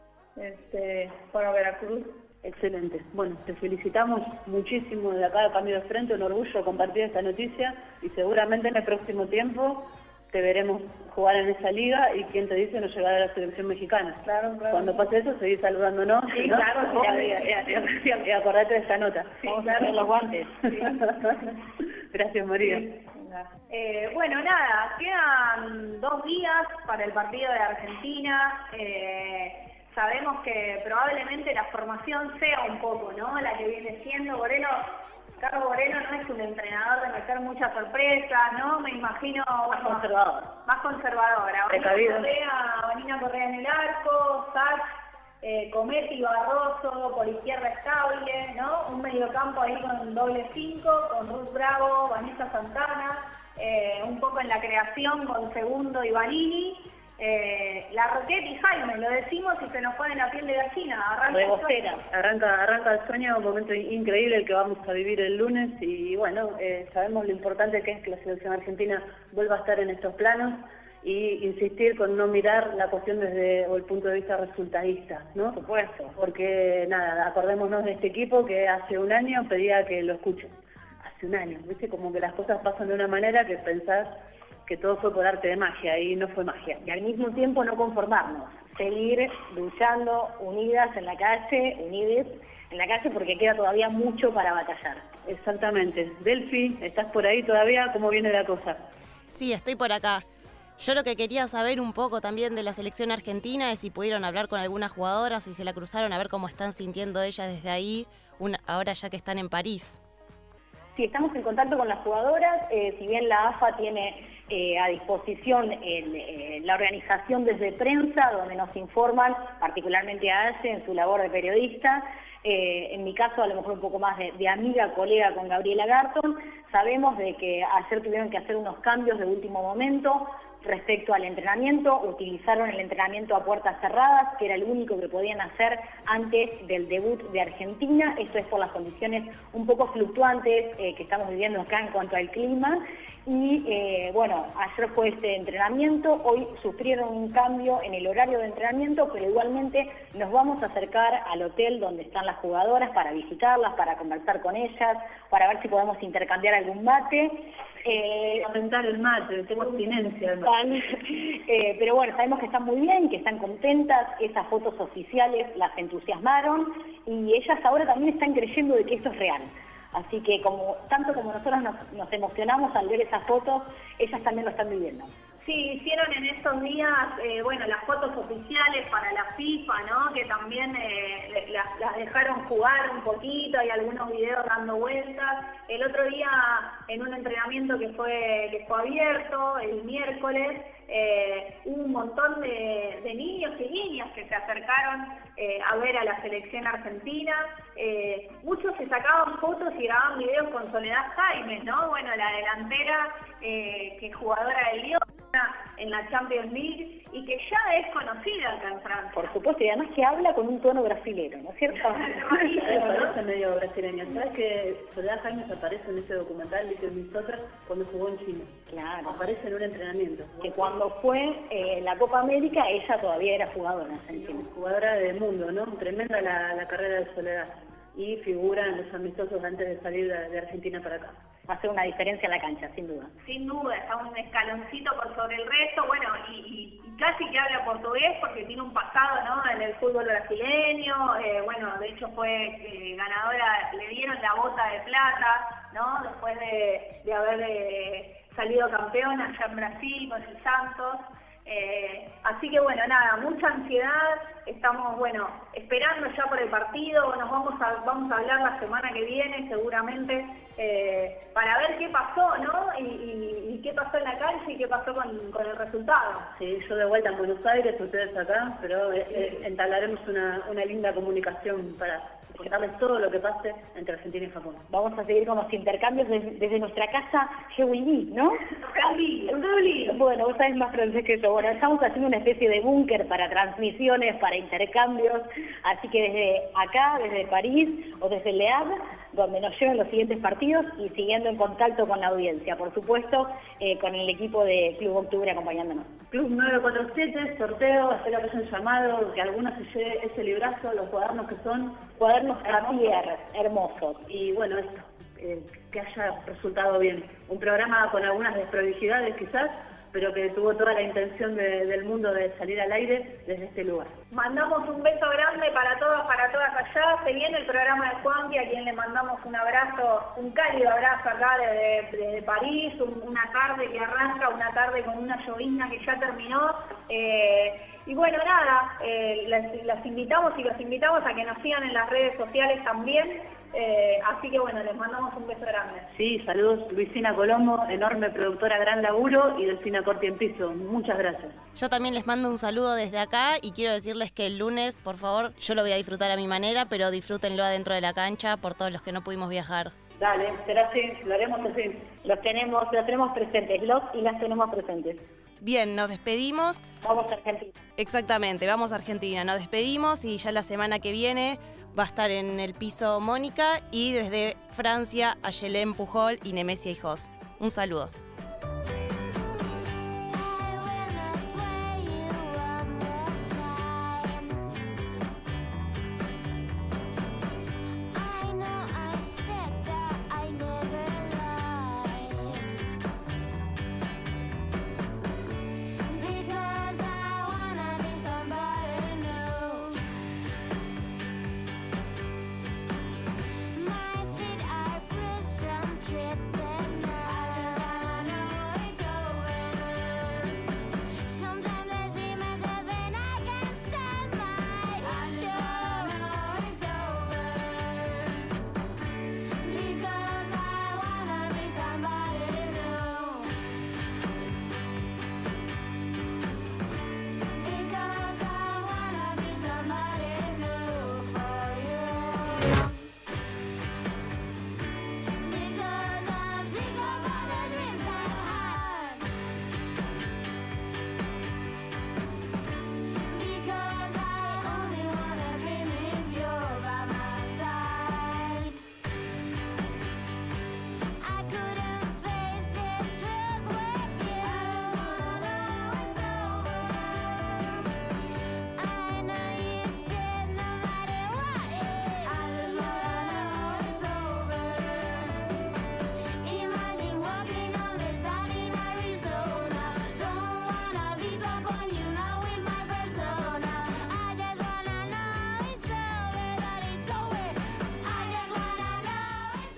S11: para Veracruz.
S3: Excelente. Bueno, te felicitamos muchísimo de acá de Cambio de Frente, un orgullo compartir esta noticia y seguramente en el próximo tiempo te veremos jugar en esa liga y quién te dice no llegar a la selección mexicana.
S11: Claro.
S3: Cuando pase eso, seguís saludándonos.
S11: Sí,
S3: ¿no?
S11: claro.
S3: Y acordate de esta nota.
S11: Sí,
S3: vamos a hacer los guantes. Sí. Gracias, María.
S11: Sí.
S4: Bueno, nada, quedan 2 días para el partido de Argentina. Sabemos que probablemente la formación sea un poco, ¿no? La que viene siendo Carlos Moreno no es un entrenador de meter muchas sorpresas, ¿no? Me imagino...
S3: Más conservador.
S4: Más conservadora. Vanina Correa en el arco, Sach, Cometti, Barroso, por izquierda estable, ¿no? Un mediocampo ahí con doble 5, con Ruth Bravo, Vanessa Santana, un poco en la creación con Segundo y Vanini. La Roquette y Jaime, lo decimos y se nos pone la piel de gallina.
S3: Arranca el sueño, un momento increíble el que vamos a vivir el lunes y bueno, sabemos lo importante que es que la selección argentina vuelva a estar en estos planos y insistir con no mirar la cuestión desde el punto de vista resultadista, ¿no?
S11: Por supuesto.
S3: Porque nada, acordémonos de este equipo que hace un año pedía que lo escuchen. Hace un año, ¿viste? Como que las cosas pasan de una manera que pensás que todo fue por arte de magia y no fue magia.
S5: Y al mismo tiempo no conformarnos, seguir luchando unidas en la calle, porque queda todavía mucho para batallar.
S3: Exactamente. Delphi, ¿estás por ahí todavía? ¿Cómo viene la cosa?
S2: Sí, estoy por acá. Yo lo que quería saber un poco también de la selección argentina es si pudieron hablar con algunas jugadoras, si se la cruzaron, a ver cómo están sintiendo ellas desde ahí, ahora ya que están en París.
S5: Sí, estamos en contacto con las jugadoras, si bien la AFA tiene a disposición la organización desde prensa, donde nos informan, particularmente a Aye en su labor de periodista, en mi caso a lo mejor un poco más de amiga, colega con Gabriela Garton. Sabemos de que ayer tuvieron que hacer unos cambios de último momento respecto al entrenamiento, utilizaron el entrenamiento a puertas cerradas, que era el único que podían hacer antes del debut de Argentina. Esto es por las condiciones un poco fluctuantes que estamos viviendo acá en cuanto al clima. Y bueno, ayer fue este entrenamiento, hoy sufrieron un cambio en el horario de entrenamiento, pero igualmente nos vamos a acercar al hotel donde están las jugadoras para visitarlas, para conversar con ellas, para ver si podemos intercambiar algún mate.
S3: Aumentar el mate, tengo abstinencia.
S5: Pero bueno, sabemos que están muy bien, que están contentas, esas fotos oficiales las entusiasmaron y ellas ahora también están creyendo de que esto es real. Así que tanto como nosotros nos emocionamos al ver esas fotos, ellas también lo están viviendo.
S4: Sí, hicieron en estos días, bueno, las fotos oficiales para la FIFA, ¿no? Que también las dejaron jugar un poquito, hay algunos videos dando vueltas. El otro día, en un entrenamiento que fue abierto, el miércoles, hubo un montón de niños y niñas que se acercaron a ver a la selección argentina. Muchos se sacaban fotos y grababan videos con Soledad Jaime, ¿no? Bueno, la delantera que es jugadora del Lyon en la Champions League y que ya es conocida acá en Francia.
S5: Por supuesto, y además que habla con un tono brasilero, ¿no es cierto?
S3: Parece medio brasileña. ¿Sabes que Soledad Jaime aparece en ese documental de Nosotras cuando jugó en Chile?
S5: Claro.
S3: Aparece en un entrenamiento.
S5: Que cuando fue la Copa América, ella todavía era jugadora en Chile.
S3: Jugadora del mundo, ¿no? Tremenda la carrera de Soledad. Y figura en los amistosos antes de salir de Argentina para acá.
S5: Va a hacer una diferencia en la cancha, sin duda.
S4: Sin duda, está un escaloncito por sobre el resto, bueno, y casi que habla portugués porque tiene un pasado, ¿no? En el fútbol brasileño, bueno, de hecho fue ganadora, le dieron la bota de plata, ¿no? Después de haber salido campeona allá en Brasil con el Santos. Así que bueno, nada, mucha ansiedad, estamos, bueno, esperando ya por el partido, nos vamos a hablar la semana que viene seguramente para ver qué pasó, ¿no? Y qué pasó en la cancha y qué pasó con el resultado.
S3: Sí, yo de vuelta en Buenos Aires, ustedes acá, pero entablaremos una linda comunicación para contarles todo lo que pase entre Argentina y Japón.
S5: Vamos a seguir con los intercambios desde nuestra casa Geoilí, ¿no? Bueno, vos sabés más francés que yo. Bueno, estamos haciendo una especie de búnker para transmisiones, para intercambios, así que desde acá, desde París o desde Le Havre, donde nos lleven los siguientes partidos y siguiendo en contacto con la audiencia, por supuesto, con el equipo de Club Octubre acompañándonos.
S3: Club 947, sorteo, espero que hayan llamado, que algunos se lleve ese librazo, los cuadernos que son
S5: cuadernos Cartier, hermosos.
S3: Y bueno, esto, que haya resultado bien. Un programa con algunas desprolijidades quizás, pero que tuvo toda la intención del mundo de salir al aire desde este lugar.
S4: Mandamos un beso grande para todas allá. Se viene el programa de Juanqui, a quien le mandamos un abrazo, un cálido abrazo acá desde París, una tarde que arranca, una tarde con una llovizna que ya terminó. Y bueno, nada, las invitamos y los invitamos a que nos sigan en las redes sociales también. Así que bueno, les mandamos un beso grande.
S3: Sí, saludos Luisina Colombo, enorme productora, gran laburo, y Delfina Corti en piso. Muchas gracias.
S2: Yo también les mando un saludo desde acá y quiero decirles que el lunes, por favor, yo lo voy a disfrutar a mi manera, pero disfrútenlo adentro de la cancha por todos los que no pudimos viajar.
S3: Dale, será así, lo haremos así.
S5: Los tenemos presentes, los y las tenemos presentes.
S2: Bien, nos despedimos.
S5: Vamos a Argentina.
S2: Exactamente, vamos a Argentina. Nos despedimos y ya la semana que viene va a estar en el piso Mónica y desde Francia, Ayelén Pujol y Nemesia Hijos. Un saludo.